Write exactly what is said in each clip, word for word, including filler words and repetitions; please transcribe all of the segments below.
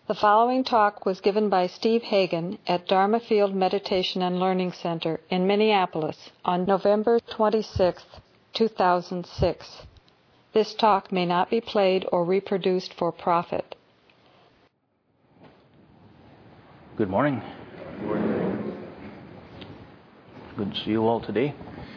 The following talk was given by Steve Hagen at Dharma Field Meditation and Learning Center in Minneapolis on November twenty-sixth, two thousand six. This talk may not be played or reproduced for profit. Good morning. Good morning. Good to see you all today.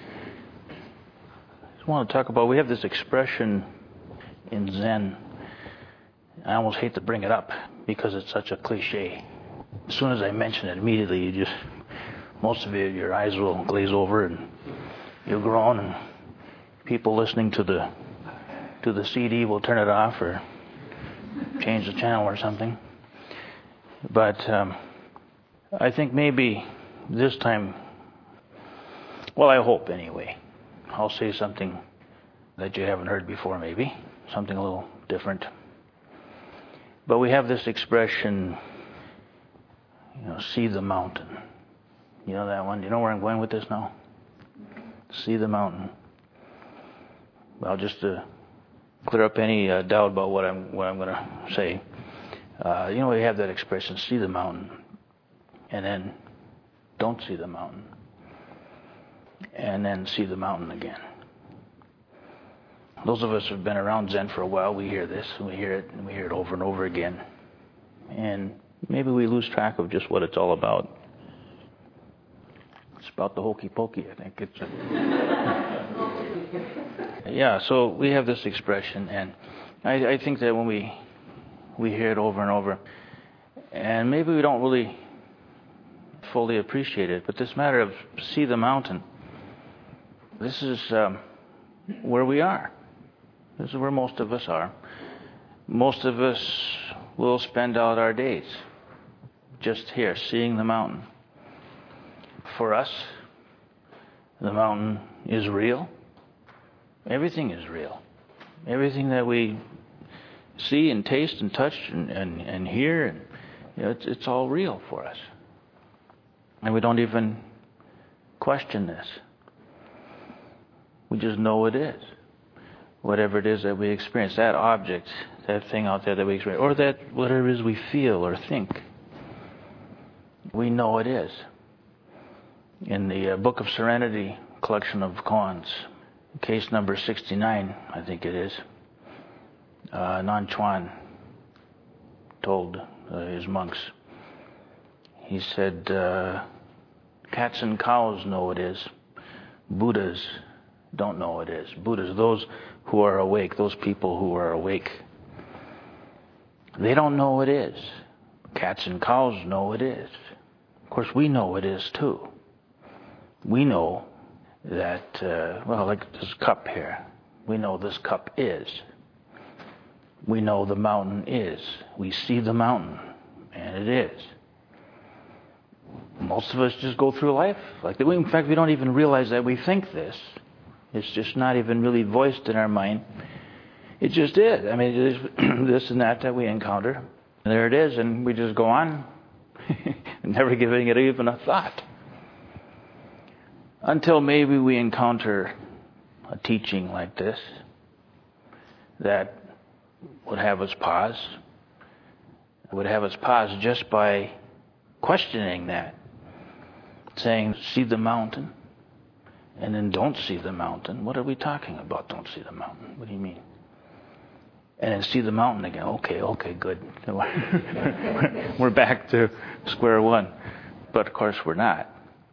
I just want to talk about, we have this expression in Zen. I almost hate to bring it up because it's such a cliche. As soon as I mention it, immediately you just, most of you, your eyes will glaze over and you'll groan, and people listening to the to the C D will turn it off or change the channel or something. But um, I think maybe this time, well, I hope anyway, I'll say something that you haven't heard before, maybe something a little different. But we have this expression, you know, see the mountain. You know that one? Do you know where I'm going with this now? See the mountain. Well, just to clear up any uh, doubt about what I'm what I'm going to say, uh, you know, we have that expression, see the mountain, and then don't see the mountain, and then see the mountain again. Those of us who have been around Zen for a while, we hear this, and we hear it, and we hear it over and over again. And maybe we lose track of just what it's all about. It's about the hokey pokey, I think. It's a yeah, so we have this expression, and I, I think that when we we hear it over and over, and maybe we don't really fully appreciate it, but this matter of see the mountain, this is um, where we are. This is where most of us are. Most of us will spend out our days just here, seeing the mountain. For us, the mountain is real. Everything is real. Everything that we see and taste and touch and, and, and hear, and, you know, it's, it's all real for us. And we don't even question this. We just know it is. Whatever it is that we experience, that object, that thing out there that we experience, or that whatever it is we feel or think, we know it is. In the uh, Book of Serenity collection of koans, case number sixty-nine, I think it is, uh, Nan Chuan told uh, his monks, he said, uh, cats and cows know it is, Buddhas don't know it is. Buddhas, those who are awake, those people who are awake, they don't know it is. Cats and cows know it is. Of course, we know it is too. We know that, uh, well, like this cup here, we know this cup is. We know the mountain is. We see the mountain, and it is. Most of us just go through life like that. In fact, we don't even realize that we think this. It's just not even really voiced in our mind. It just is. I mean, it is this and that that we encounter. And there it is, and we just go on, never giving it even a thought. Until maybe we encounter a teaching like this that would have us pause. Would have us pause just by questioning that. Saying, see the mountain. And then don't see the mountain. What are we talking about? Don't see the mountain. What do you mean? And then see the mountain again. Okay, okay, good. We're back to square one. But of course we're not.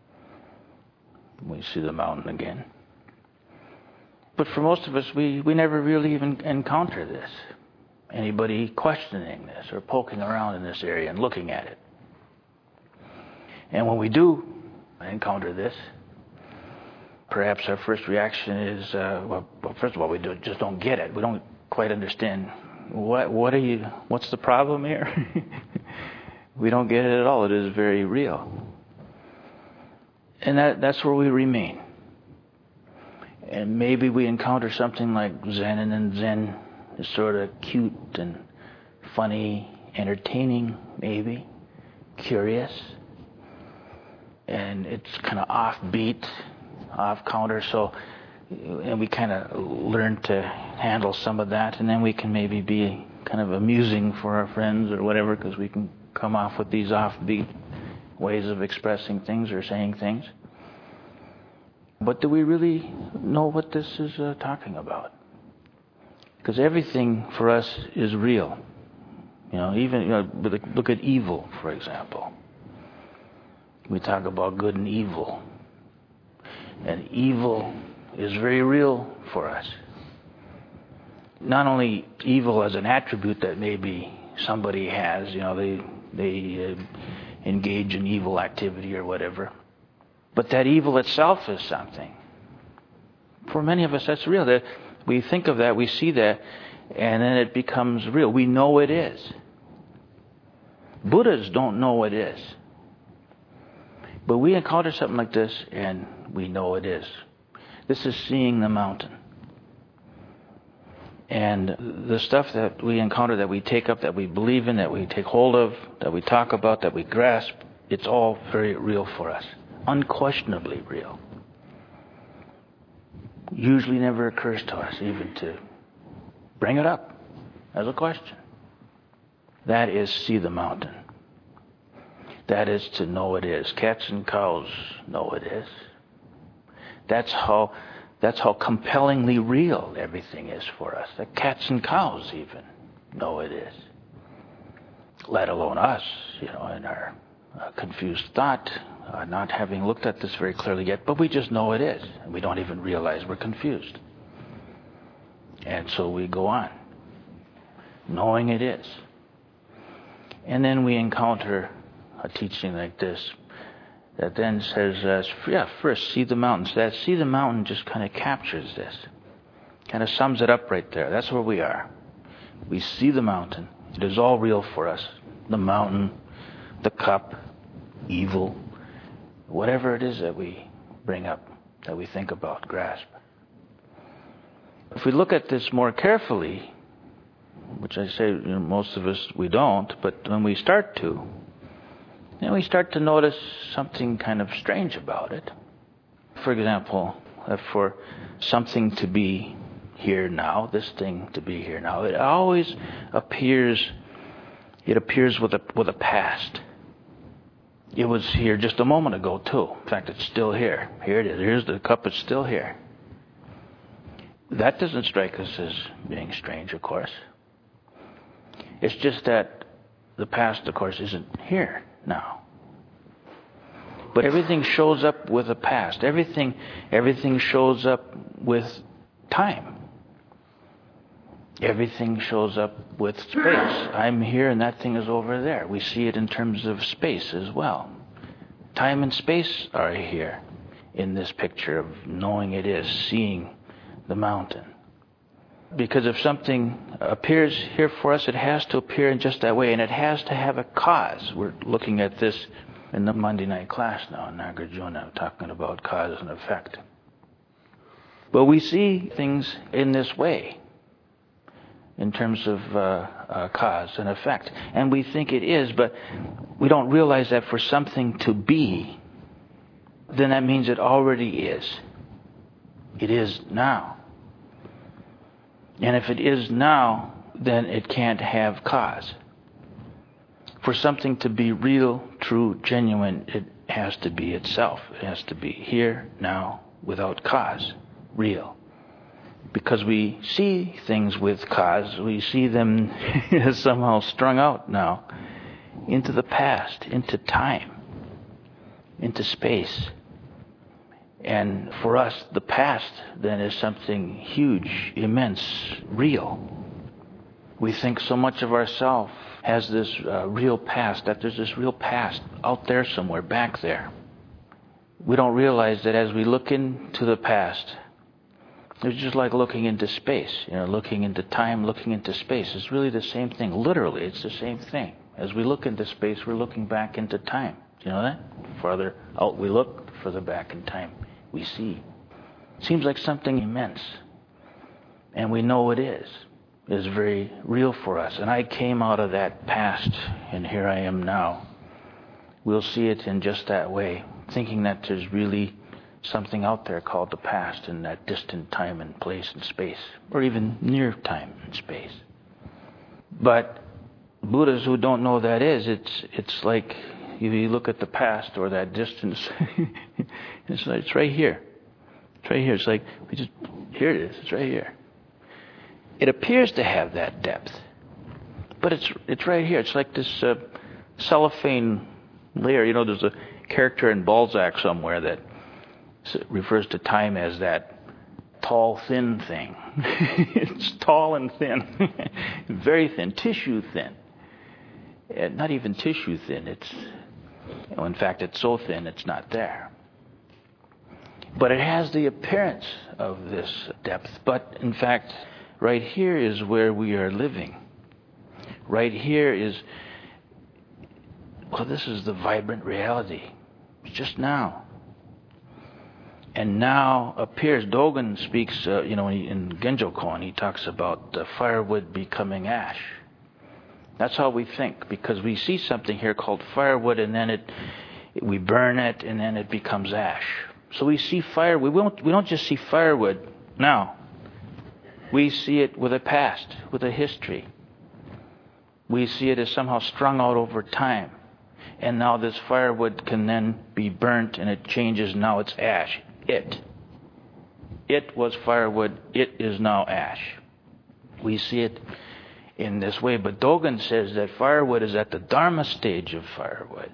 We see the mountain again. But for most of us, we, we never really even encounter this. Anybody questioning this or poking around in this area and looking at it. And when we do encounter this, perhaps our first reaction is, uh, well, well, first of all, we do, just don't get it. We don't quite understand what what are you. What's the problem here? We don't get it at all. It is very real, and that that's where we remain. And maybe we encounter something like Zen, and then Zen is sort of cute and funny, entertaining, maybe curious, and it's kind of offbeat. Off counter, so and we kind of learn to handle some of that, and then we can maybe be kind of amusing for our friends or whatever, because we can come off with these offbeat ways of expressing things or saying things. But do we really know what this is uh, talking about? Because everything for us is real. You know, even, you know, look at evil, for example. We talk about good and evil. And evil is very real for us. Not only evil as an attribute that maybe somebody has, you know, they they uh, engage in evil activity or whatever, but that evil itself is something. For many of us, that's real. That we think of that, we see that, and then it becomes real. We know it is. Buddhas don't know it is. But we encounter something like this, and we know it is. This is seeing the mountain. And the stuff that we encounter, that we take up, that we believe in, that we take hold of, that we talk about, that we grasp, it's all very real for us. Unquestionably real. Usually never occurs to us even to bring it up as a question. That is see the mountain. That is to know it is. Cats and cows know it is. That's how that's how compellingly real everything is for us. That cats and cows even know it is. Let alone us, you know, in our uh, confused thought, uh, not having looked at this very clearly yet, but we just know it is. And we don't even realize we're confused. And so we go on, knowing it is. And then we encounter a teaching like this that then says, uh, yeah, first, see the mountains. That see the mountain just kind of captures this, kind of sums it up right there. That's where we are. We see the mountain. It is all real for us. The mountain, the cup, evil, whatever it is that we bring up, that we think about, grasp. If we look at this more carefully, which I say, you know, most of us, we don't, but when we start to, then we start to notice something kind of strange about it. For example, for something to be here now, this thing to be here now, it always appears, it appears with a with a past. It was here just a moment ago too. In fact, it's still here. Here it is. Here's the cup, it's still here. That doesn't strike us as being strange, of course. It's just that the past, of course, isn't here now. But everything shows up with a past. Everything, everything shows up with time. Everything shows up with space. I'm here and that thing is over there. We see it in terms of space as well. Time and space are here in this picture of knowing it is, seeing the mountain. Because if something appears here for us, it has to appear in just that way, and it has to have a cause. We're looking at this in the Monday night class now in Nagarjuna, talking about cause and effect. But we see things in this way, in terms of uh, uh, cause and effect. And we think it is, but we don't realize that for something to be, then that means it already is. It is now. And if it is now, then it can't have cause. For something to be real, true, genuine, it has to be itself. It has to be here, now, without cause, real. Because we see things with cause, we see them somehow strung out now into the past, into time, into space. And for us, the past then is something huge, immense, real. We think so much of ourselves has this uh, real past, that there's this real past out there somewhere, back there. We don't realize that as we look into the past, it's just like looking into space, you know, looking into time, looking into space. It's really the same thing. Literally, it's the same thing. As we look into space, we're looking back into time. Do you know that? Farther out we look, further back in time we see. It seems like something immense. And we know it is. It is very real for us. And I came out of that past, and here I am now. We'll see it in just that way, thinking that there's really something out there called the past in that distant time and place and space, or even near time and space. But Buddhas who don't know that is, it's it's like you look at the past or that distance, it's like, it's right here. It's right here. It's like, we just, here it is. It's right here. It appears to have that depth, but it's it's right here. It's like this uh, cellophane layer. You know, there's a character in Balzac somewhere that refers to time as that tall, thin thing. It's tall and thin, very thin, tissue thin. And not even tissue thin. It's, you know, in fact, it's so thin it's not there. But it has the appearance of this depth. But in fact, right here is where we are living. Right here is, well, this is the vibrant reality. It's just now. And now appears, Dogen speaks, uh, you know, in Genjo Koan, he talks about uh, firewood becoming ash. That's how we think, because we see something here called firewood, and then it, we burn it, and then it becomes ash. So we see fire. We won't. We don't just see firewood now. We see it with a past, with a history. We see it as somehow strung out over time, and now this firewood can then be burnt, and it changes. Now it's ash. It. It was firewood. It is now ash. We see it in this way. But Dogen says that firewood is at the Dharma stage of firewood.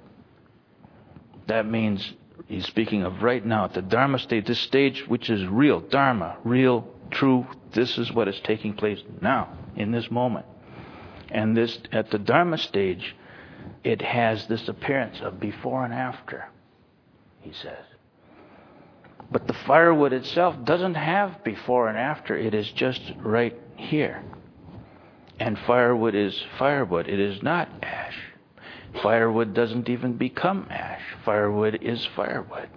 That means he's speaking of right now at the Dharma stage, this stage which is real, Dharma, real, true. This is what is taking place now, in this moment. And this, at the Dharma stage, it has this appearance of before and after, he says. But the firewood itself doesn't have before and after. It is just right here. And firewood is firewood. It is not ash. Firewood doesn't even become ash. Firewood is firewood.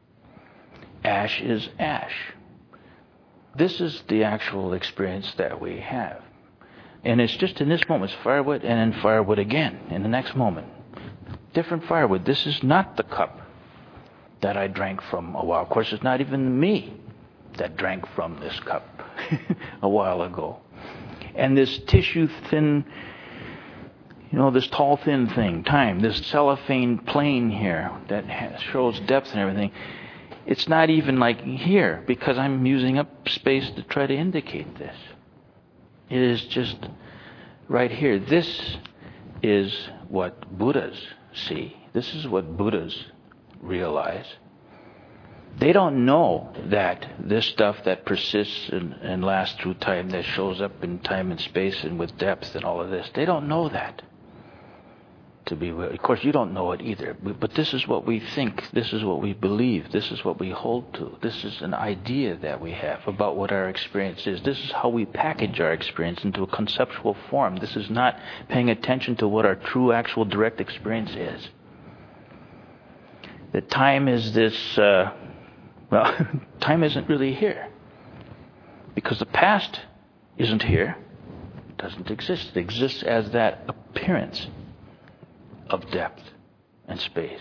Ash is ash. This is the actual experience that we have. And it's just in this moment. It's firewood and then firewood again in the next moment. Different firewood. This is not the cup that I drank from a while. Of course, it's not even me that drank from this cup a while ago. And this tissue thin, you know, this tall thin thing, time, this cellophane plane here that has, shows depth and everything, it's not even like here because I'm using up space to try to indicate this. It is just right here. This is what Buddhas see. This is what Buddhas realize. They don't know that this stuff that persists and, and lasts through time, that shows up in time and space and with depth and all of this, they don't know that. To be, of course, you don't know it either. But this is what we think. This is what we believe. This is what we hold to. This is an idea that we have about what our experience is. This is how we package our experience into a conceptual form. This is not paying attention to what our true, actual, direct experience is. That time is this, uh, well, time isn't really here. Because the past isn't here. It doesn't exist. It exists as that appearance of depth and space.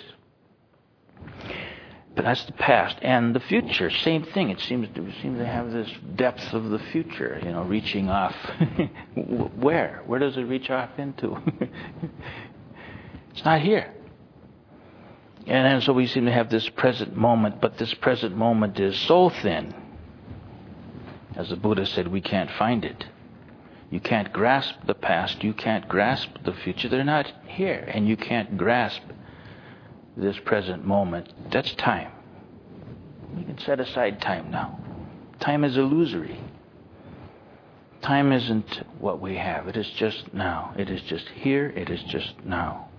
But that's the past. And the future, same thing. It seems to, seems to have this depth of the future, you know, reaching off. Where? Where does it reach off into? It's not here. And then so we seem to have this present moment, but this present moment is so thin. As the Buddha said, we can't find it. You can't grasp the past. You can't grasp the future. They're not here. And you can't grasp this present moment. That's time. You can set aside time now. Time is illusory. Time isn't what we have. It is just now. It is just here. It is just now.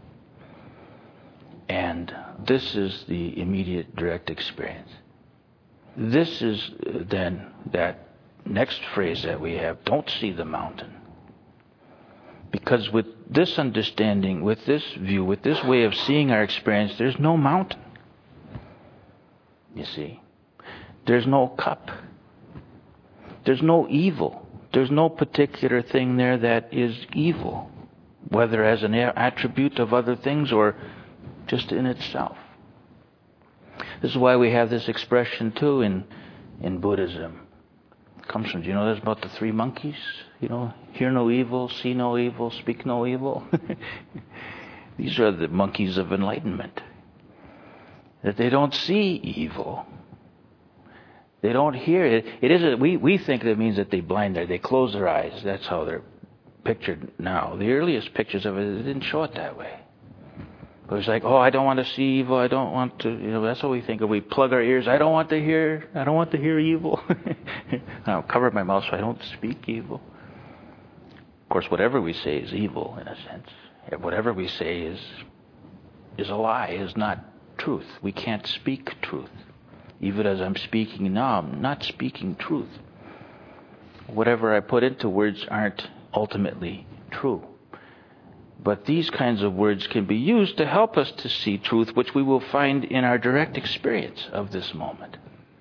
And this is the immediate direct experience. This is then that next phrase that we have, don't see the mountain. Because with this understanding, with this view, with this way of seeing our experience, there's no mountain. You see? There's no cup. There's no evil. There's no particular thing there that is evil, whether as an attribute of other things or just in itself. This is why we have this expression too in in Buddhism. It comes from, do you know this about the three monkeys? You know, hear no evil, see no evil, speak no evil. These are the monkeys of enlightenment. That they don't see evil. They don't hear it. It isn't. We we think that it means that they blind their, they close their eyes. That's how they're pictured now. The earliest pictures of it, it didn't show it that way. It was like, oh, I don't want to see evil. I don't want to. You know, that's what we think of. We plug our ears. I don't want to hear. I don't want to hear evil. I'll cover my mouth so I don't speak evil. Of course, whatever we say is evil in a sense. Whatever we say is is a lie. Is not truth. We can't speak truth. Even as I'm speaking now, I'm not speaking truth. Whatever I put into words aren't ultimately true. But these kinds of words can be used to help us to see truth, which we will find in our direct experience of this moment.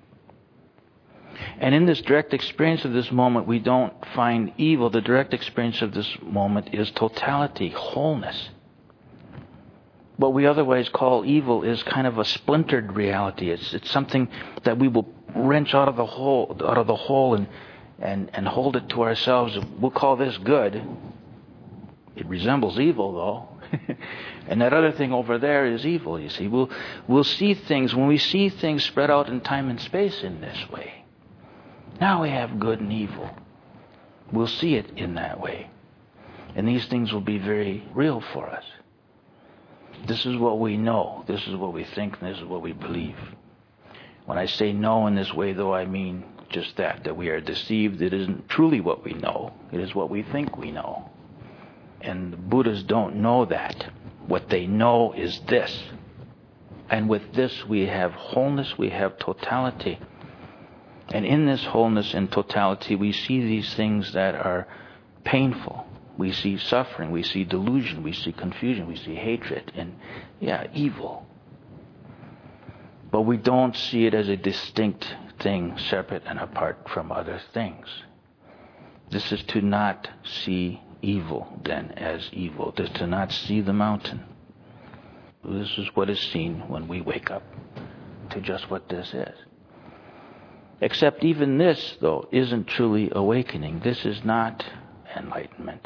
And in this direct experience of this moment, we don't find evil. The direct experience of this moment is totality, wholeness. What we otherwise call evil is kind of a splintered reality. It's it's something that we will wrench out of the whole, out of the whole, and and and hold it to ourselves. We'll call this good. It resembles evil, though, and that other thing over there is evil. You see, we'll we'll see things when we see things spread out in time and space in this way. Now we have good and evil. We'll see it in that way, and these things will be very real for us. This is what we know. This is what we think. And this is what we believe. When I say know in this way, though, I mean just that, that we are deceived. It isn't truly what we know. It is what we think we know. And the Buddhas don't know that. What they know is this. And with this, we have wholeness, we have totality. And in this wholeness and totality, we see these things that are painful. We see suffering, we see delusion, we see confusion, we see hatred, and, yeah, evil. But we don't see it as a distinct thing, separate and apart from other things. This is to not see evil, then, as evil. This is to not see the mountain. This is what is seen when we wake up to just what this is. Except even this, though, isn't truly awakening. This is not enlightenment.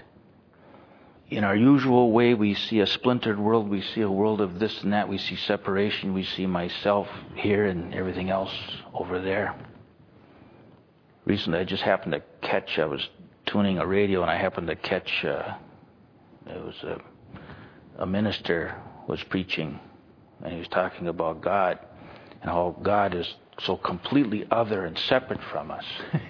In our usual way, we see a splintered world. We see a world of this and that. We see separation. We see myself here and everything else over there. Recently, I just happened to catch, I was tuning a radio, and I happened to catch, uh, it was a, a minister was preaching, and he was talking about God, and how God is so completely other and separate from us.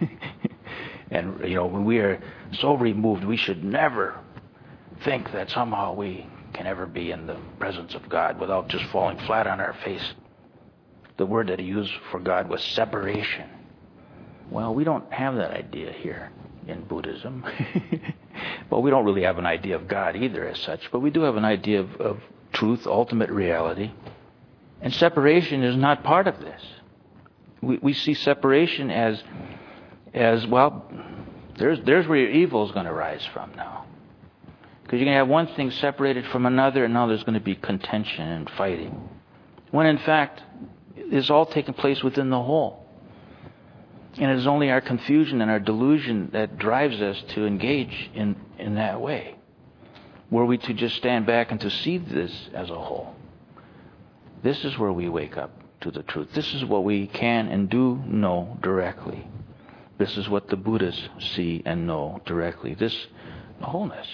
And, you know, when we are so removed, we should never think that somehow we can ever be in the presence of God without just falling flat on our face. The word that he used for God was separation. Well, we don't have that idea here in Buddhism. Well, we don't really have an idea of God either as such, but we do have an idea of, of truth, ultimate reality. And separation is not part of this. We, we see separation as, as well, there's, there's where your evil is going to rise from now. Because you're going to have one thing separated from another, and now there's going to be contention and fighting. When in fact, it's all taking place within the whole. And it is only our confusion and our delusion that drives us to engage in, in that way. Were we to just stand back and to see this as a whole, this is where we wake up to the truth. This is what we can and do know directly. This is what the Buddhas see and know directly. This wholeness.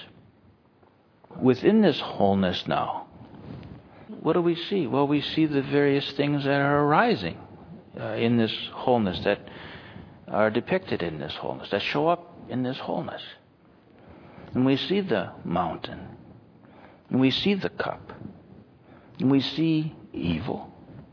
Within this wholeness now, what do we see? Well, we see the various things that are arising uh, in this wholeness, that are depicted in this wholeness, that show up in this wholeness. And we see the mountain, and we see the cup, and we see evil.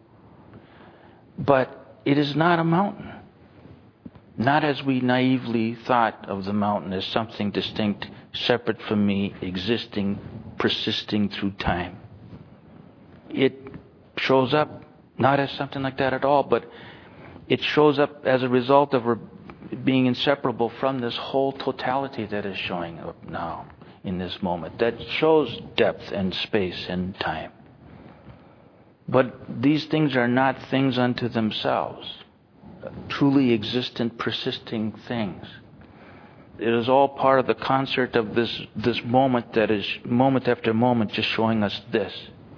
But it is not a mountain. Not as we naively thought of the mountain as something distinct, separate from me, existing, persisting through time. It shows up not as something like that at all, but it shows up as a result of her being inseparable from this whole totality that is showing up now in this moment, that shows depth and space and time. But these things are not things unto themselves, truly existent, persisting things. It is all part of the concert of this, this moment that is moment after moment just showing us this.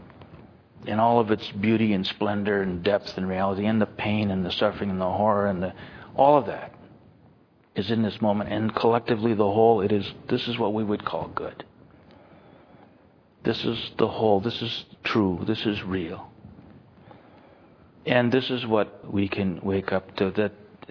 In all of its beauty and splendor and depth and reality, and the pain and the suffering and the horror and the, all of that is in this moment. And collectively the whole, it is, this is what we would call good. This is the whole, this is true, this is real. And this is what we can wake up to, that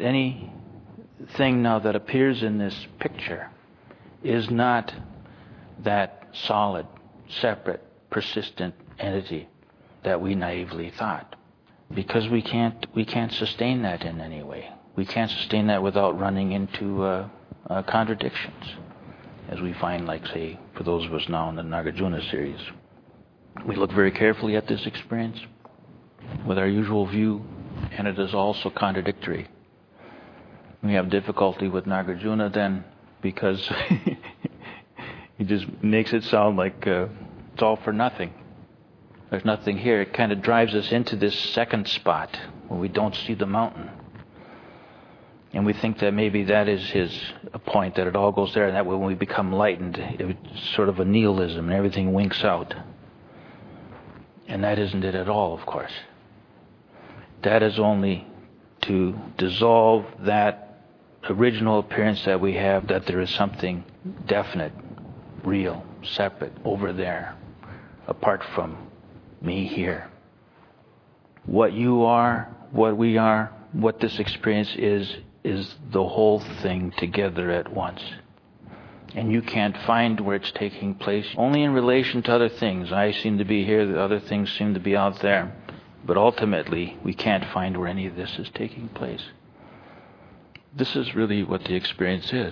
anything now that appears in this picture is not that solid, separate, persistent entity that we naively thought. Because we can't we can't sustain that in any way. We can't sustain that without running into uh, uh, contradictions, as we find, like, say, for those of us now in the Nagarjuna series. We look very carefully at this experience with our usual view, and it is also contradictory. We have difficulty with Nagarjuna then because he just makes it sound like uh, it's all for nothing. There's nothing here. It kind of drives us into this second spot where we don't see the mountain. And we think that maybe that is his point, that it all goes there, and that when we become lightened, it's sort of a nihilism and everything winks out. And that isn't it at all, of course. That is only to dissolve that original appearance that we have, that there is something definite, real, separate, over there, apart from me here. What you are, what we are, what this experience is, is the whole thing together at once. And you can't find where it's taking place, only in relation to other things. I seem to be here, the other things seem to be out there. But ultimately, we can't find where any of this is taking place. This is really what the experience is.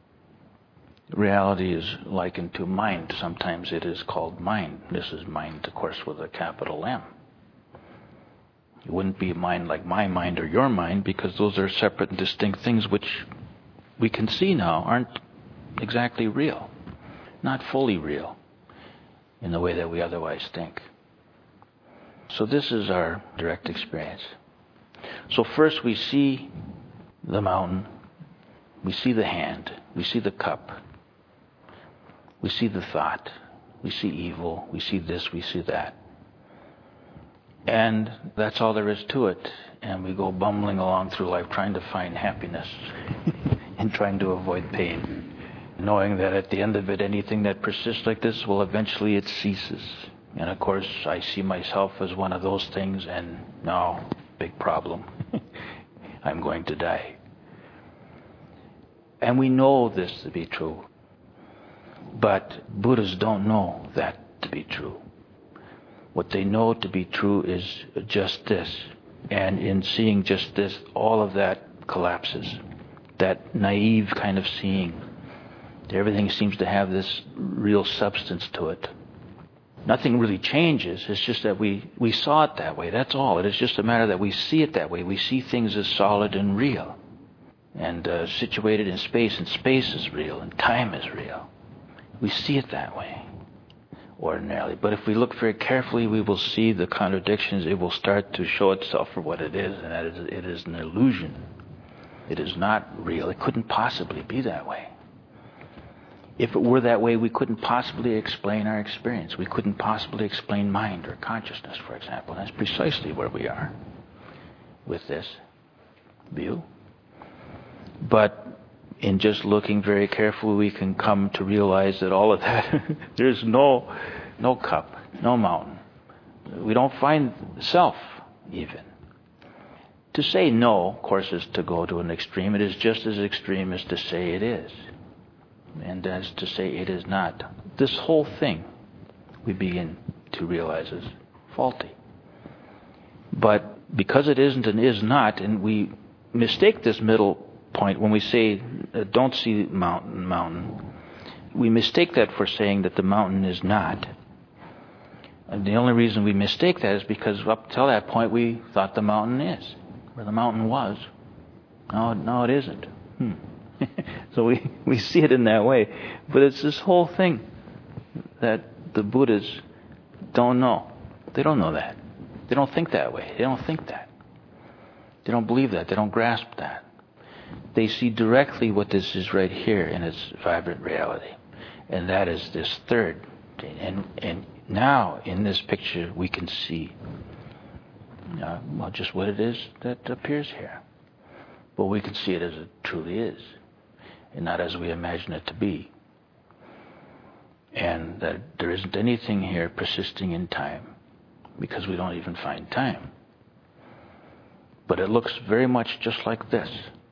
Reality is likened to mind. Sometimes it is called mind. This is mind, of course, with a capital M. It wouldn't be a mind like my mind or your mind, because those are separate and distinct things which we can see now aren't exactly real. Not fully real in the way that we otherwise think. So this is our direct experience. So first we see the mountain, we see the hand, we see the cup, we see the thought, we see evil, we see this, we see that. And that's all there is to it. And we go bumbling along through life trying to find happiness and trying to avoid pain, knowing that at the end of it, anything that persists like this, well, eventually it ceases. And of course, I see myself as one of those things, and no, big problem. I'm going to die. And we know this to be true. But Buddhists don't know that to be true. What they know to be true is just this. And in seeing just this, all of that collapses. That naive kind of seeing. Everything seems to have this real substance to it. Nothing really changes. It's just that we, we saw it that way. That's all. It is just a matter that we see it that way. We see things as solid and real. And uh, situated in space. And space is real. And time is real. We see it that way ordinarily. But if we look very carefully, we will see the contradictions. It will start to show itself for what it is. And that is, it is an illusion. It is not real. It couldn't possibly be that way. If it were that way, we couldn't possibly explain our experience. We couldn't possibly explain mind or consciousness, for example. That's precisely where we are with this view. But in just looking very carefully, we can come to realize that all of that, there's no, no cup, no mountain. We don't find self, even. To say no, of course, is to go to an extreme. It is just as extreme as to say it is. And as to say it is not. This whole thing we begin to realize is faulty. But because it isn't and is not, and we mistake this middle point when we say uh, don't see mountain, mountain, we mistake that for saying that the mountain is not. And the only reason we mistake that is because up till that point we thought the mountain is, where the mountain was. No, no, it isn't. Hmm. So we, we see it in that way. But it's this whole thing that the Buddhists don't know. They don't know that. They don't think that way. They don't think that. They don't believe that. They don't grasp that. They see directly what this is right here in its vibrant reality. And that is this third. And and now in this picture we can see uh, well, just what it is that appears here. But we can see it as it truly is, and not as we imagine it to be. And that there isn't anything here persisting in time, because we don't even find time. But it looks very much just like this.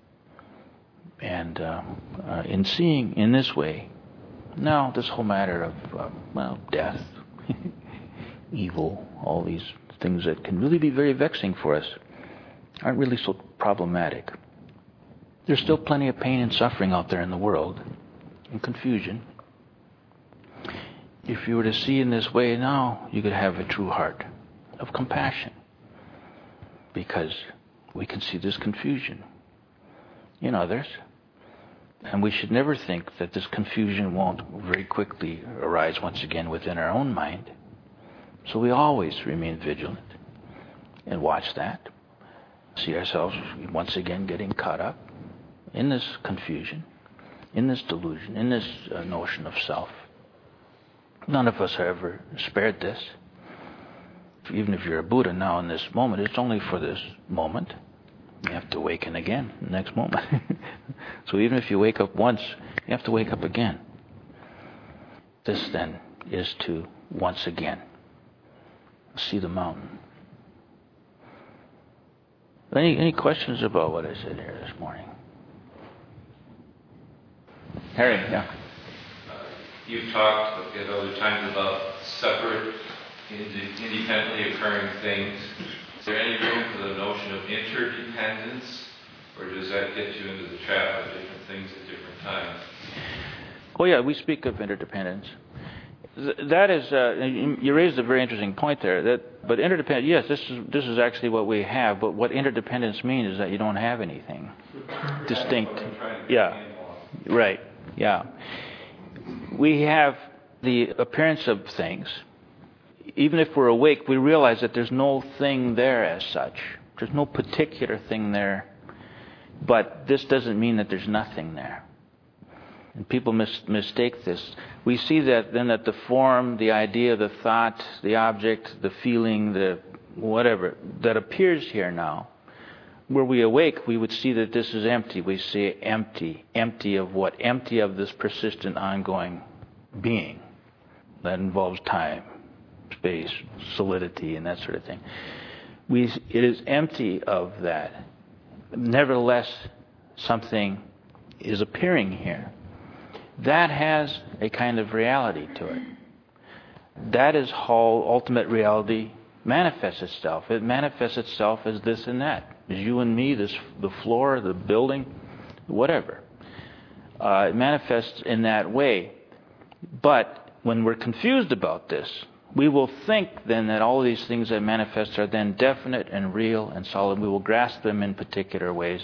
And uh, uh, in seeing in this way, now this whole matter of, uh, well, death, evil, all these things that can really be very vexing for us, aren't really so problematic. There's still plenty of pain and suffering out there in the world, and confusion. If you were to see in this way now, you could have a true heart of compassion, because we can see this confusion in others, and we should never think that this confusion won't very quickly arise once again within our own mind. So we always remain vigilant and watch that, see ourselves once again getting caught up in this confusion, in this delusion, in this uh, notion of self. None of us are ever spared this. Even if you're a Buddha now in this moment, it's only for this moment. You have to awaken again the next moment. So even if you wake up once, you have to wake up again. This then is to once again see the mountain. Any any questions about what I said here this morning? Harry, yeah. Uh, you've talked at other times about separate, ind- independently occurring things. Is there any room for the notion of interdependence, or does that get you into the trap of different things at different times? Oh yeah, we speak of interdependence. That is, uh, you raised a very interesting point there. That, but interdependence, yes, this is this is actually what we have. But what interdependence means is that you don't have anything distinct. Yeah, right. Yeah, we have the appearance of things. Even if we're awake, we realize that there's no thing there as such. There's no particular thing there. But this doesn't mean that there's nothing there. And people mis- mistake this. We see that then that the form, the idea, the thought, the object, the feeling, the whatever that appears here now, were we awake, we would see that this is empty. We see empty. Empty of what? Empty of this persistent, ongoing being. That involves time, space, solidity, and that sort of thing. We, it is empty of that. Nevertheless, something is appearing here. That has a kind of reality to it. That is how ultimate reality manifests itself. It manifests itself as this and that. As you and me, this, the floor, the building, whatever. Uh, it manifests in that way. But when we're confused about this, we will think then that all these things that manifest are then definite and real and solid. We will grasp them in particular ways.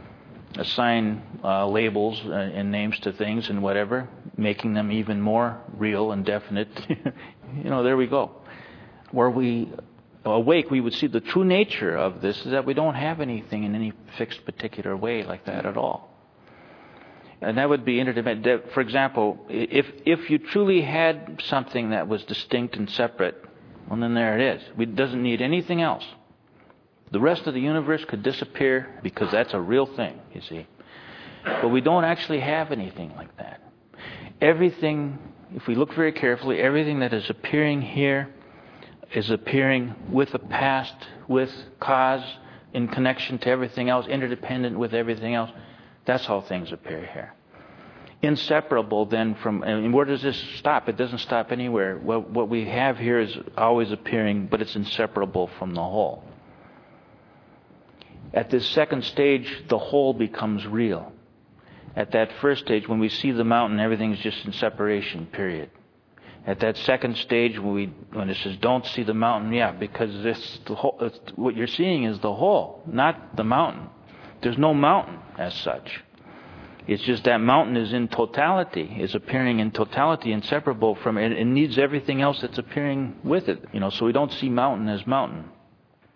Assign uh, labels uh, and names to things and whatever, making them even more real and definite. You know, there we go. Where we awake, we would see the true nature of this is that we don't have anything in any fixed particular way like that at all. And that would be interdependent. For example, if if you truly had something that was distinct and separate, well, then there it is. It doesn't need anything else. The rest of the universe could disappear because that's a real thing, you see. But we don't actually have anything like that. Everything, if we look very carefully, everything that is appearing here is appearing with a past, with cause, in connection to everything else, interdependent with everything else. That's how things appear here. Inseparable then from, and where does this stop? It doesn't stop anywhere. What, what we have here is always appearing, but it's inseparable from the whole. At this second stage, the whole becomes real. At that first stage, when we see the mountain, everything's just in separation, period. At that second stage, when we when it says don't see the mountain, yeah, because this the whole, it's, what you're seeing is the whole, not the mountain. There's no mountain as such. It's just that mountain is in totality, is appearing in totality, inseparable from it. It needs everything else that's appearing with it. You know, so we don't see mountain as mountain.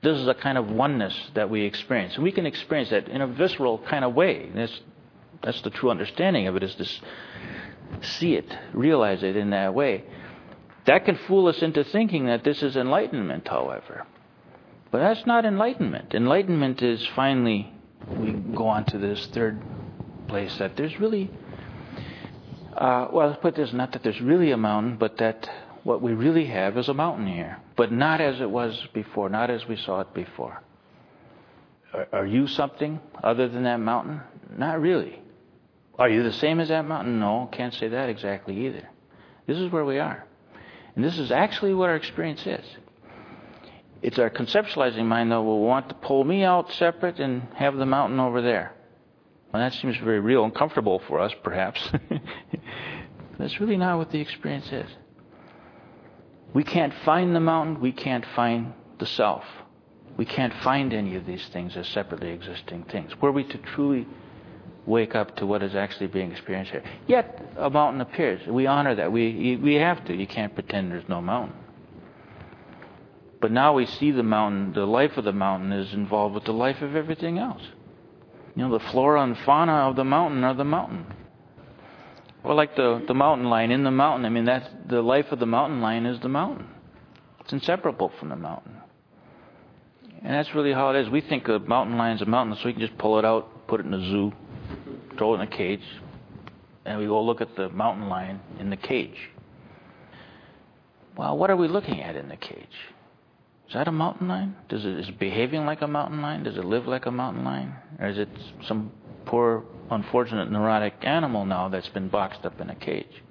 This is a kind of oneness that we experience. And we can experience that in a visceral kind of way. And that's, that's the true understanding of it, is to see it, realize it in that way. That can fool us into thinking that this is enlightenment, however. But that's not enlightenment. Enlightenment is finally, we go on to this third place, that there's really, uh, well, let's put this, not that there's really a mountain, but that what we really have is a mountain here. But not as it was before, not as we saw it before. Are, are you something other than that mountain? Not really. Are you the same as that mountain? No, can't say that exactly either. This is where we are. And this is actually what our experience is. It's our conceptualizing mind, though, will want to pull me out separate and have the mountain over there. Well, that seems very real and comfortable for us, perhaps. That's really not what the experience is. We can't find the mountain. We can't find the self. We can't find any of these things as separately existing things. Were we to truly wake up to what is actually being experienced here. Yet a mountain appears. We honor that. We we have to. You can't pretend there's no mountain. But now we see the mountain, the life of the mountain is involved with the life of everything else. You know, the flora and fauna of the mountain are the mountain. Well, like the, the mountain lion, in the mountain, I mean, that's the life of the mountain lion is the mountain. It's inseparable from the mountain. And that's really how it is. We think a mountain lion's a mountain, so we can just pull it out, put it in a zoo, throw it in a cage, and we go look at the mountain lion in the cage. Well, what are we looking at in the cage? Is that a mountain lion? Does it, is it behaving like a mountain lion? Does it live like a mountain lion? Or is it some poor, unfortunate, neurotic animal now that's been boxed up in a cage?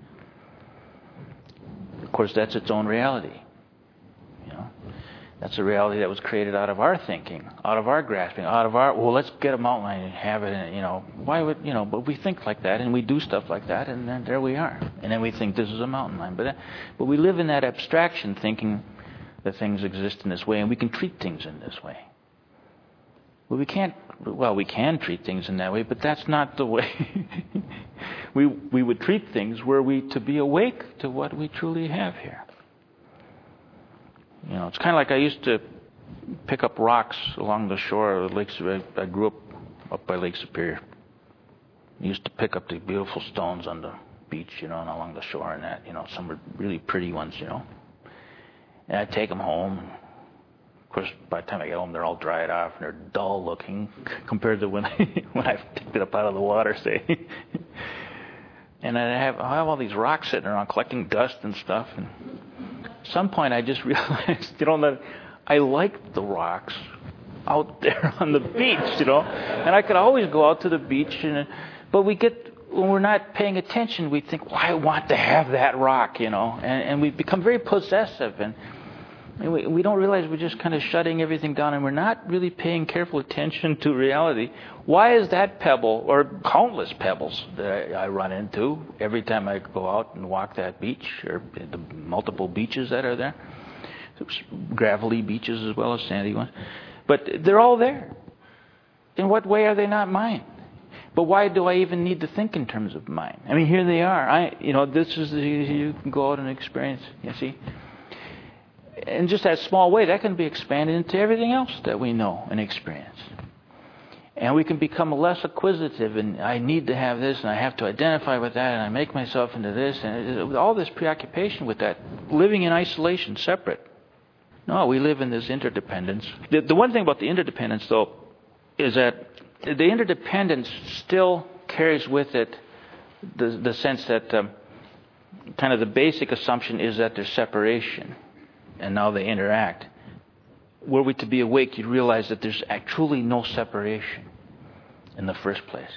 Of course, that's its own reality. You know, that's a reality that was created out of our thinking, out of our grasping, out of our, well, let's get a mountain lion and have it, and, you know, why would, you know, but we think like that, and we do stuff like that, and then there we are. And then we think this is a mountain lion. But, but we live in that abstraction thinking that things exist in this way, and we can treat things in this way. Well, we can't, well, we can treat things in that way, but that's not the way. we we would treat things were we to be awake to what we truly have here. You know, it's kind of like I used to pick up rocks along the shore of Lake Superior. I grew up up by Lake Superior. I used to pick up the beautiful stones on the beach, you know, and along the shore and that, you know, some were really pretty ones, you know. And I'd take them home. Of course, by the time I get home, they're all dried off and they're dull looking compared to when I, when I picked it up out of the water, say. And I have I have all these rocks sitting around collecting dust and stuff. And at some point, I just realized, you know, that I liked the rocks out there on the beach, you know. And I could always go out to the beach, and but we get. When we're not paying attention, we think, well, I want to have that rock, you know, and, and we become very possessive, and we, we don't realize we're just kind of shutting everything down, and we're not really paying careful attention to reality. Why is that pebble, or countless pebbles that I, I run into every time I go out and walk that beach, or the multiple beaches that are there, gravelly beaches as well as sandy ones, but they're all there. In what way are they not mine? But why do I even need to think in terms of mine? I mean, here they are. I, you know, this is the, you can go out and experience. You see, in just that small way, that can be expanded into everything else that we know and experience. And we can become less acquisitive. And I need to have this, and I have to identify with that, and I make myself into this, and all this preoccupation with that, living in isolation, separate. No, we live in this interdependence. The, the one thing about the interdependence, though, is that the interdependence still carries with it the, the sense that um, kind of the basic assumption is that there's separation, and now they interact. Were we to be awake, you'd realize that there's truly no separation in the first place.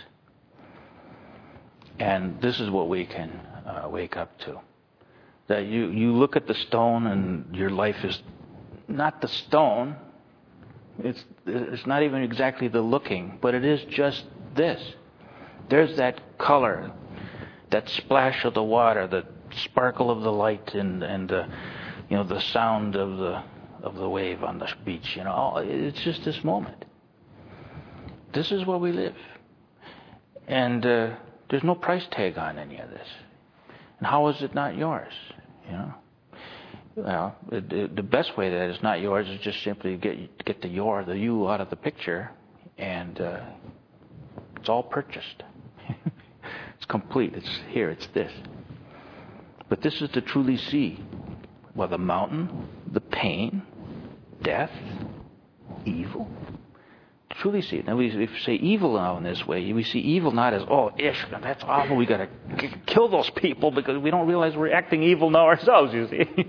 And this is what we can uh, wake up to. That you, you look at the stone and your life is not the stone. It's it's not even exactly the looking, but it is just this. There's that color, that splash of the water, the sparkle of the light, and and the you know the sound of the of the wave on the beach. You know, it's just this moment. This is where we live, and uh, there's no price tag on any of this. And how is it not yours? You know, Well, it, it, the best way that is not yours is just simply get get the your, the you out of the picture, and uh, it's all purchased. It's complete. It's here. It's this. But this is to truly see, well, the mountain, the pain, death, evil. To truly see it. Now, we, we say evil now in this way. We see evil not as, oh, ish, that's awful. We got to k- kill those people because we don't realize we're acting evil now ourselves. You see,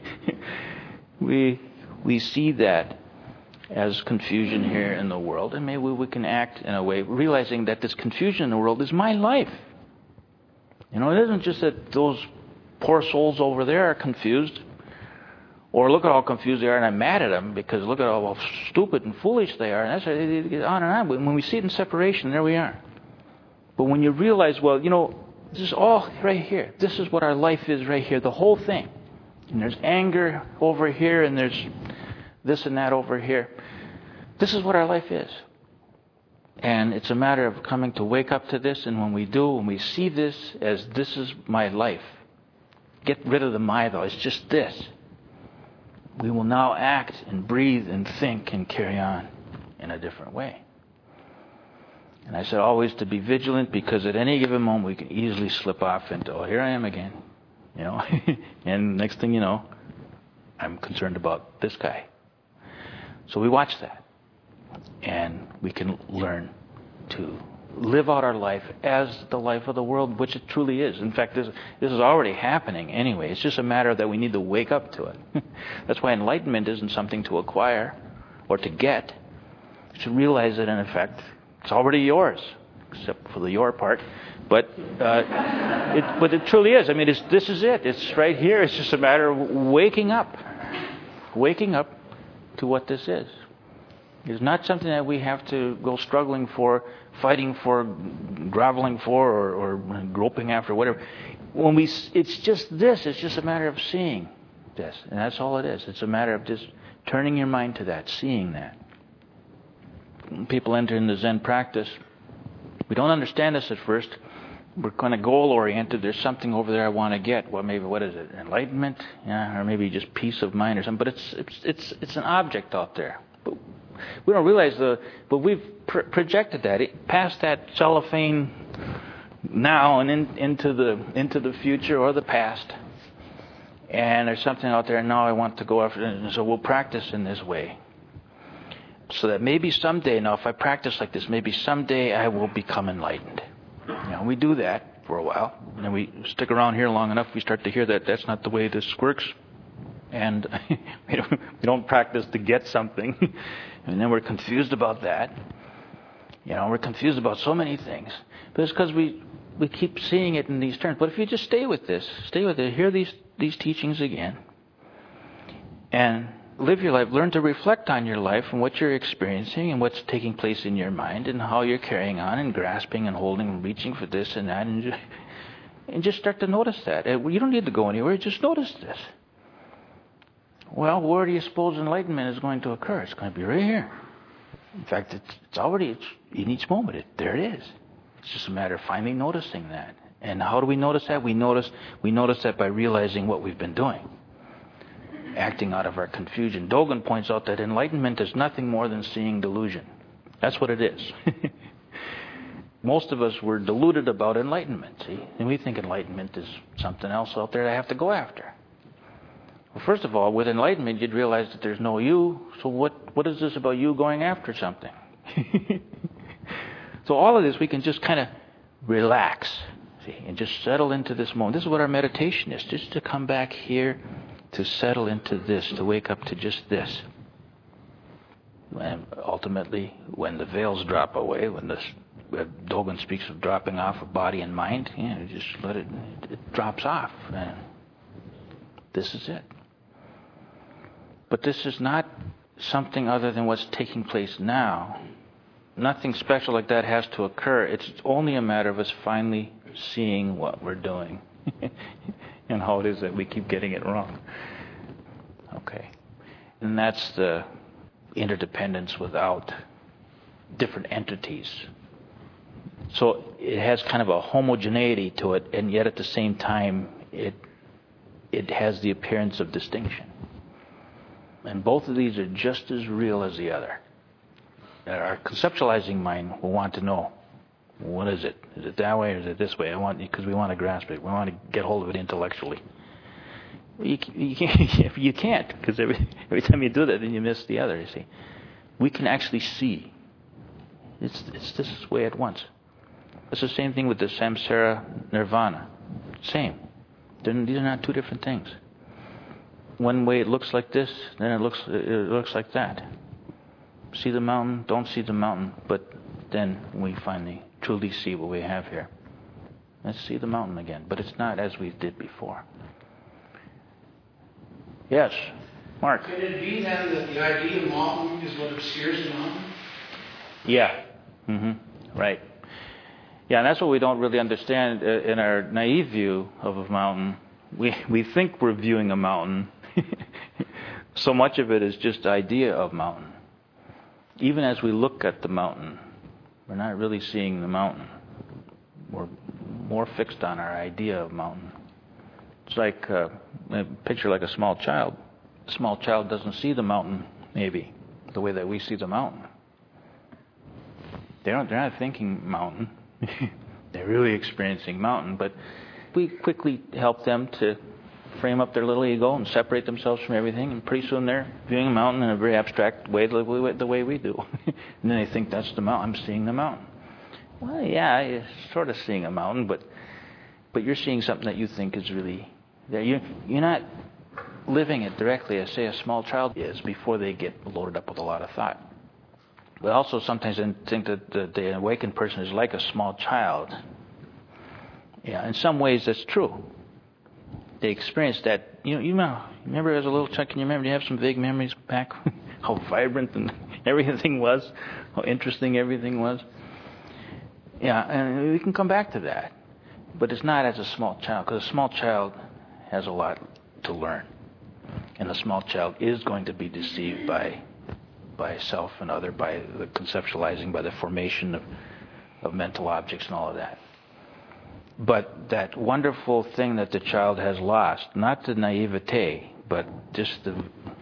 we we see that as confusion here in the world, and maybe we can act in a way realizing that this confusion in the world is my life. You know, it isn't just that those poor souls over there are confused, or look at how confused they are and I'm mad at them because look at how stupid and foolish they are, and that's it goes on and on. When we see it in separation, there we are. But when you realize, well, you know, this is all right here. This is what our life is right here, the whole thing. And there's anger over here, and there's this and that over here. This is what our life is. And it's a matter of coming to wake up to this, and when we do, when we see this as this is my life, get rid of the my though, it's just this. We will now act and breathe and think and carry on in a different way. And I said always to be vigilant, because at any given moment we can easily slip off into, oh, here I am again. You know, and next thing you know, I'm concerned about this guy. So we watch that. And we can learn to live out our life as the life of the world, which it truly is. In fact, this, this is already happening anyway. It's just a matter that we need to wake up to it. That's why enlightenment isn't something to acquire or to get. It's to realize that, in effect, it's already yours, except for the your part. But uh, it, but it truly is. I mean, it's, this is it. It's right here. It's just a matter of waking up. Waking up to what this is. It's not something that we have to go struggling for, fighting for, groveling for, or, or groping after, whatever. When we, it's just this. It's just a matter of seeing this, and that's all it is. It's a matter of just turning your mind to that, seeing that. When people enter into Zen practice, we don't understand this at first. We're kind of goal-oriented. There's something over there I want to get. Well, maybe what is it? Enlightenment, yeah, or maybe just peace of mind or something. But it's it's it's it's an object out there. But we don't realize the. But we've pr- projected that it, past that cellophane now and in, into the into the future or the past. And there's something out there now I want to go after. And so we'll practice in this way. So that maybe someday, now if I practice like this, maybe someday I will become enlightened. You know, we do that for a while, and then we stick around here long enough, we start to hear that that's not the way this works, and we don't, we don't practice to get something, and then we're confused about that. You know, we're confused about so many things, but it's because we we keep seeing it in these terms. But if you just stay with this, stay with it, hear these these teachings again, and live your life, learn to reflect on your life and what you're experiencing and what's taking place in your mind and how you're carrying on and grasping and holding and reaching for this and that, and just, and just start to notice that. You don't need to go anywhere, just notice this. Well, where do you suppose enlightenment is going to occur? It's going to be right here. In fact, it's, it's already it's in each moment. It, there it is. It's just a matter of finally noticing that. And how do we notice that? We notice we notice that by realizing what we've been doing. Acting out of our confusion. Dogen points out that enlightenment is nothing more than seeing delusion. That's what it is. Most of us were deluded about enlightenment, see? And we think enlightenment is something else out there that I have to go after. Well, first of all, with enlightenment, you'd realize that there's no you. So what, what is this about you going after something? So all of this, we can just kind of relax, see, and just settle into this moment. This is what our meditation is, just to come back here, to settle into this, to wake up to just this. And ultimately, when the veils drop away, when the Dogen speaks of dropping off of body and mind, you know, just let it, it drops off. And this is it. But this is not something other than what's taking place now. Nothing special like that has to occur. It's only a matter of us finally seeing what we're doing. And how it is that we keep getting it wrong. Okay. And that's the interdependence without different entities. So it has kind of a homogeneity to it, and yet at the same time it it has the appearance of distinction. And both of these are just as real as the other. Our conceptualizing mind will want to know, what is it? Is it that way or is it this way? I want, because we want to grasp it. We want to get hold of it intellectually. You, you can't, you can't, because every, every time you do that, then you miss the other, you see. We can actually see. It's, it's this way at once. It's the same thing with the samsara nirvana. Same. They're, these are not two different things. One way it looks like this, then it looks it looks like that. See the mountain, don't see the mountain, but then we finally truly see what we have here. Let's see the mountain again, but it's not as we did before. Yes, Mark. Can it be then that the idea of mountain is what obscures the mountain? Yeah. Mm-hmm. Right. Yeah, and that's what we don't really understand uh, in our naive view of a mountain. We we think we're viewing a mountain. So much of it is just idea of mountain. Even as we look at the mountain, we're not really seeing the mountain. We're more fixed on our idea of mountain. It's like uh, a picture like a small child. A small child doesn't see the mountain, maybe, the way that we see the mountain. They don't, they're not thinking mountain. They're really experiencing mountain, but we quickly help them to frame up their little ego and separate themselves from everything, and pretty soon they're viewing a mountain in a very abstract way, the way, the way we do. And then they think that's the mountain. I'm seeing the mountain. Well, yeah, you're sort of seeing a mountain, but but you're seeing something that you think is really there. You, you're not living it directly as, say, a small child is before they get loaded up with a lot of thought. We also sometimes think that the, the awakened person is like a small child. Yeah, in some ways that's true. They experience that. You know, you remember as a little child, can you remember, do you have some vague memories back? How vibrant and everything was? How interesting everything was? Yeah, and we can come back to that. But it's not as a small child, because a small child has a lot to learn. And a small child is going to be deceived by by self and other, by the conceptualizing, by the formation of, of mental objects and all of that. But that wonderful thing that the child has lost, not the naivete, but just the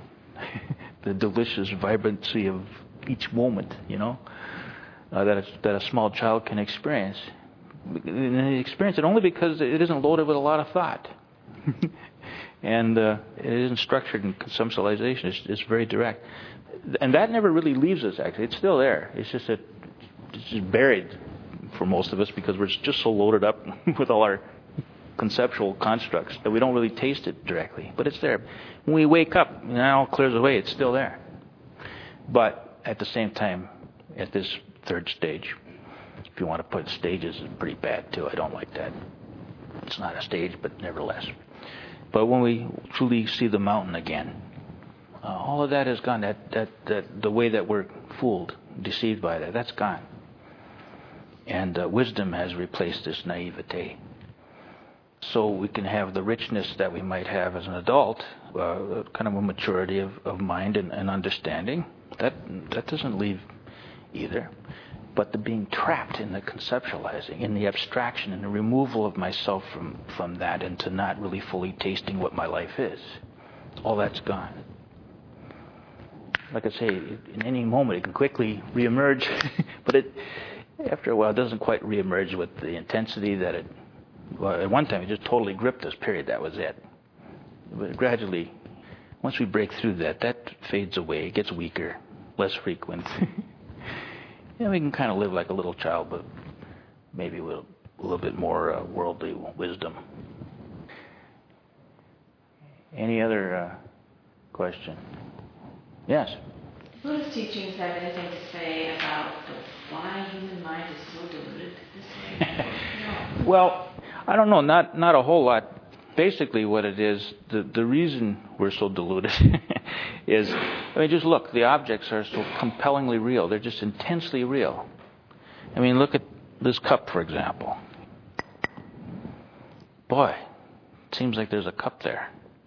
the delicious vibrancy of each moment, you know, uh, that, a, that a small child can experience. And they experience it only because it isn't loaded with a lot of thought. And uh, it isn't structured in conceptualization. It's, it's very direct. And that never really leaves us, actually. It's still there. It's just that it's just buried for most of us because we're just so loaded up with all our conceptual constructs that we don't really taste it directly. But it's there. When we wake up, and it all clears away, it's still there. But at the same time, at this third stage, if you want to put stages, it's pretty bad too. I don't like that. It's not a stage, but nevertheless. But when we truly see the mountain again, uh, all of that is gone. That, that, that the way that we're fooled, deceived by that, that's gone. And uh, wisdom has replaced this naivete. So we can have the richness that we might have as an adult, uh, kind of a maturity of, of mind and, and understanding. That that doesn't leave either. But the being trapped in the conceptualizing, in the abstraction, and the removal of myself from, from that into not really fully tasting what my life is, all that's gone. Like I say, in any moment it can quickly reemerge, but it after a while it doesn't quite reemerge with the intensity that it, well, at one time it just totally gripped us, period, that was it. But gradually, once we break through that, that fades away, it gets weaker, less frequent. Yeah, we can kind of live like a little child, but maybe with a little bit more uh, worldly wisdom. Any other uh, question? Yes? Buddhist teachings have anything to say about the, why human mind is so deluded this way? No. Well, I don't know, not not a whole lot. Basically what it is, the, the reason we're so deluded is, I mean, just look, the objects are so compellingly real. They're just intensely real. I mean, look at this cup, for example. Boy, it seems like there's a cup there.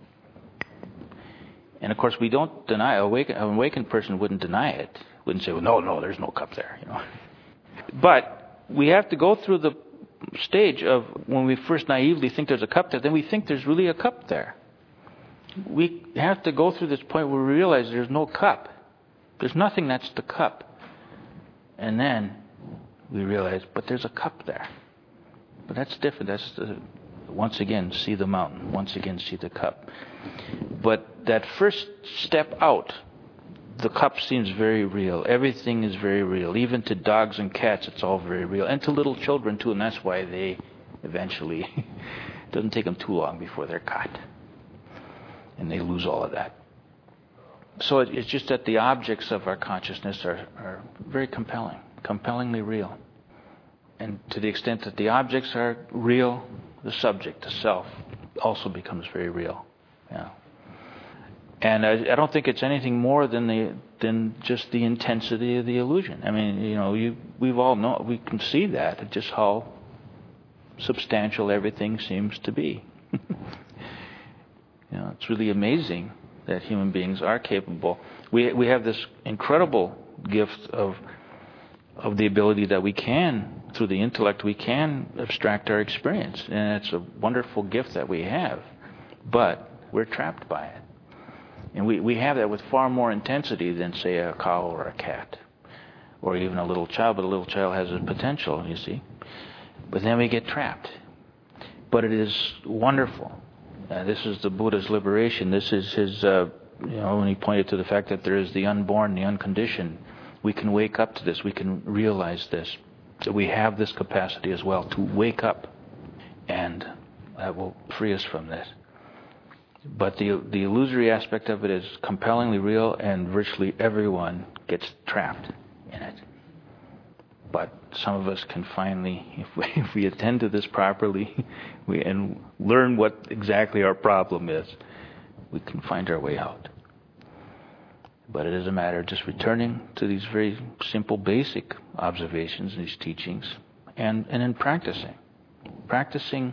And of course, we don't deny, awaken, an awakened person wouldn't deny it. Wouldn't say, well, no, no, there's no cup there, you know. But we have to go through the stage of when we first naively think there's a cup there, then we think there's really a cup there. we have to go through this point where we realize there's no cup. There's nothing that's the cup. And then we realize, but there's a cup there. But that's different. That's the, once again, see the mountain. Once again, see the cup. But that first step out, the cup seems very real. Everything is very real. Even to dogs and cats, it's all very real. And to little children, too. And that's why they eventually, it doesn't take them too long before they're caught. And they lose all of that. So it's just that the objects of our consciousness are, are very compelling, compellingly real. And to the extent that the objects are real, the subject, the self, also becomes very real. Yeah. And I, I don't think it's anything more than the than just the intensity of the illusion. I mean, you know, you we've all know we can see that just how substantial everything seems to be. You know, it's really amazing that human beings are capable. We we have this incredible gift of of the ability that we can, through the intellect, we can abstract our experience, and it's a wonderful gift that we have. But we're trapped by it. And we, we have that with far more intensity than, say, a cow or a cat, or even a little child. But a little child has a potential, you see. But then we get trapped. But it is wonderful. Uh, this is the Buddha's liberation. This is his, uh, you know, when he pointed to the fact that there is the unborn, the unconditioned. We can wake up to this. We can realize this. That we have this capacity as well to wake up. And that will free us from this. But the the illusory aspect of it is compellingly real, and virtually everyone gets trapped in it. But some of us can finally, if we, if we attend to this properly, we and learn what exactly our problem is, we can find our way out. But it is a matter of just returning to these very simple, basic observations, these teachings, and, and then practicing. Practicing,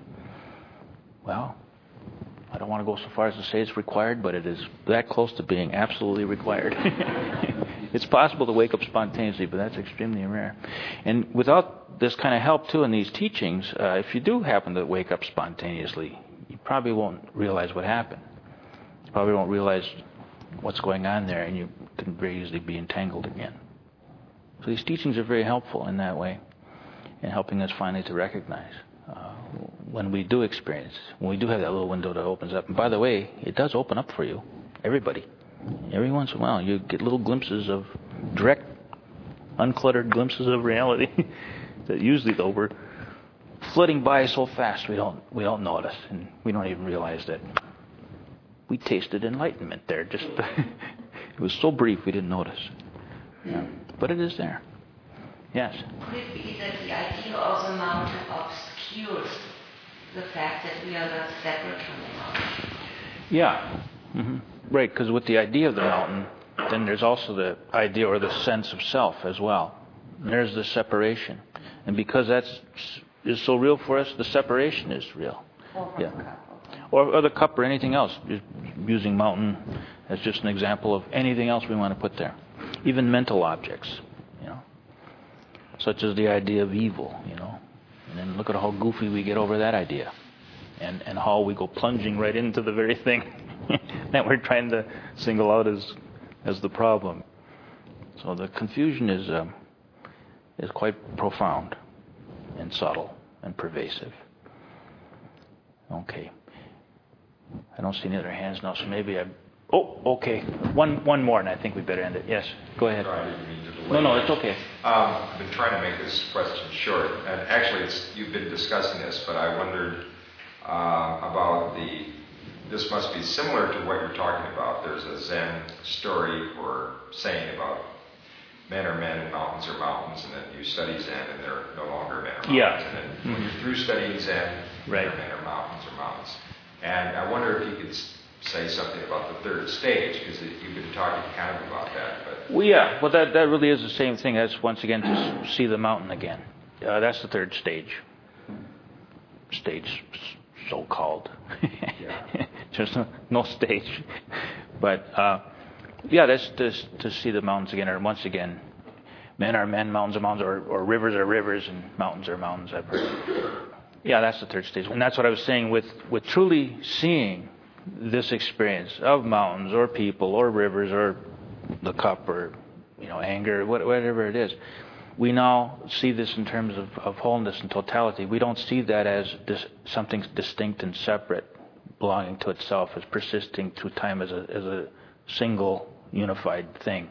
well, I don't want to go so far as to say it's required, but it is that close to being absolutely required. It's possible to wake up spontaneously, but that's extremely rare. And without this kind of help, too, in these teachings, uh, if you do happen to wake up spontaneously, you probably won't realize what happened. You probably won't realize what's going on there, and you can very easily be entangled again. So these teachings are very helpful in that way, in helping us finally to recognize uh, when we do experience, when we do have that little window that opens up. And by the way, it does open up for you, everybody. Every once in a while, you get little glimpses of direct, uncluttered glimpses of reality that usually, though, we're flooding by so fast we don't we don't notice, and we don't even realize that we tasted enlightenment there. Just it was so brief we didn't notice. Yeah. But it is there. Yes. Could it be that the idea of the mountain obscures the fact that we are not separate from the mountain? Yeah. Mm-hmm. Right, because with the idea of the mountain, then there's also the idea or the sense of self as well. And there's the separation. And because that's is so real for us, the separation is real. Or yeah. Or, or the cup or anything else. Using mountain as just an example of anything else we want to put there. Even mental objects, you know. Such as the idea of evil, you know. And then look at how goofy we get over that idea. And, and how we go plunging right into the very thing that we're trying to single out as as the problem. So the confusion is um, is quite profound and subtle and pervasive. Okay. I don't see any other hands now, so maybe I... Oh, okay. One one more, and I think we better end it. Yes, go ahead. Sorry, I didn't mean to delay. No, no, it's okay. Um, I've been trying to make this question short, and actually it's, you've been discussing this, but I wondered uh, about the... This must be similar to what you're talking about. There's a Zen story or saying about men are men and mountains are mountains, and then you study Zen and they're no longer men or mountains. Yeah. And then Mm-hmm. when you're through studying Zen, right. men are men or mountains or mountains. And I wonder if you could say something about the third stage, because you've been talking kind of about that. But Well, yeah. Well, that, that really is the same thing. That's, once again, to see the mountain again. Uh, that's the third stage. Stage, so-called. Yeah. There's no, no stage. But, uh, yeah, that's just to see the mountains again, or once again, men are men, mountains are mountains, or, or rivers are rivers, and mountains are mountains, I've heard. Yeah, that's the third stage. And that's what I was saying with, with truly seeing this experience of mountains or people or rivers or the cup or, you know, anger, whatever it is, we now see this in terms of, of wholeness and totality. We don't see that as this, something distinct and separate, belonging to itself, as persisting through time as a, as a single unified thing.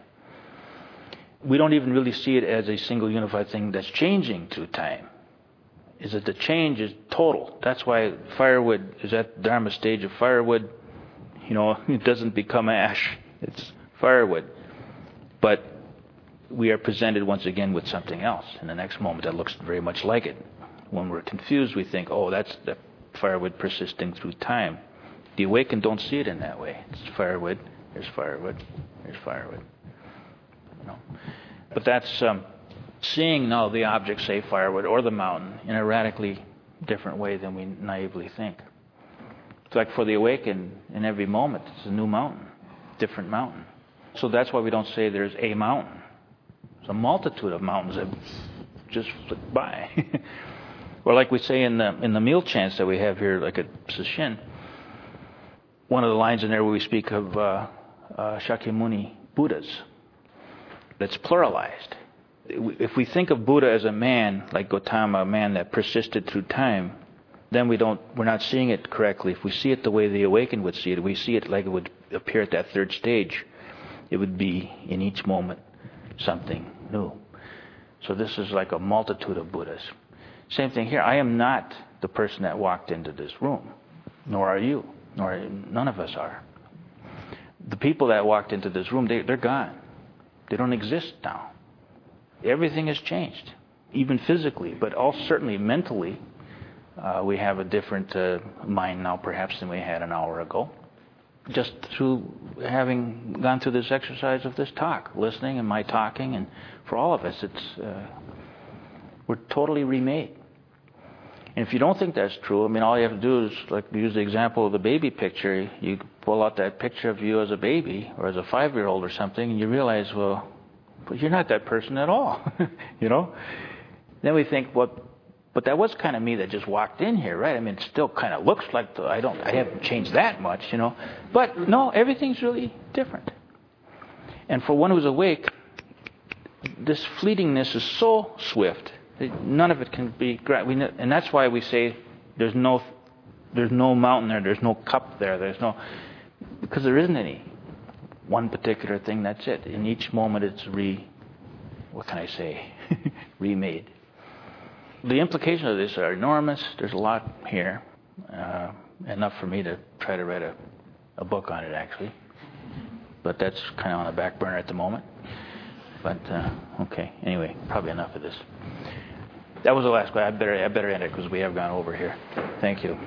We don't even really see it as a single unified thing that's changing through time. Is that the change is total. That's why firewood is at the Dharma stage of firewood. You know, it doesn't become ash. It's firewood. But we are presented once again with something else in the next moment that looks very much like it. When we're confused, we think, oh, that's the firewood persisting through time. The awakened don't see it in that way. It's firewood. There's firewood. There's firewood. You know. But that's um, seeing now the object, say firewood or the mountain, in a radically different way than we naively think. It's like for the awakened, in every moment, it's a new mountain, different mountain. So that's why we don't say there's a mountain. There's a multitude of mountains that just flick by. Or like we say in the in the meal chants that we have here, like at Sesshin, one of the lines in there where we speak of uh, uh, Shakyamuni Buddhas, that's pluralized. If we think of Buddha as a man, like Gautama, a man that persisted through time, then we don't, we're not seeing it correctly. If we see it the way the awakened would see it, we see it like it would appear at that third stage. It would be in each moment something new. So this is like a multitude of Buddhas. Same thing here. I am not the person that walked into this room, nor are you, nor none of us are. The people that walked into this room, they, they're gone. They don't exist now. Everything has changed, even physically, but also certainly mentally. Uh, we have a different uh, mind now, perhaps, than we had an hour ago. Just through having gone through this exercise of this talk, listening and my talking, and for all of us, it's uh, we're totally remade. And if you don't think that's true, I mean, all you have to do is, like, use the example of the baby picture. You pull out that picture of you as a baby or as a five-year-old or something, and you realize, well, but you're not that person at all, you know. Then we think, well, but that was kind of me that just walked in here, right? I mean, it still kind of looks like the, I don't, I haven't changed that much, you know. But no, everything's really different. And for one who's awake, this fleetingness is so swift that none of it can be, and that's why we say there's no, there's no mountain there, there's no cup there, there's no, because there isn't any one particular thing. That's it. In each moment, it's re, what can I say, remade. The implications of this are enormous. There's a lot here. Uh, enough for me to try to write a, a book on it, actually. But that's kind of on the back burner at the moment. But, uh, okay. Anyway, probably enough of this. That was the last one. I better, I better end it because we have gone over here. Thank you.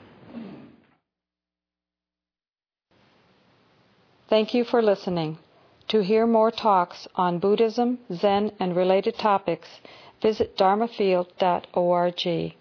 Thank you for listening. To hear more talks on Buddhism, Zen, and related topics, visit dharma field dot org.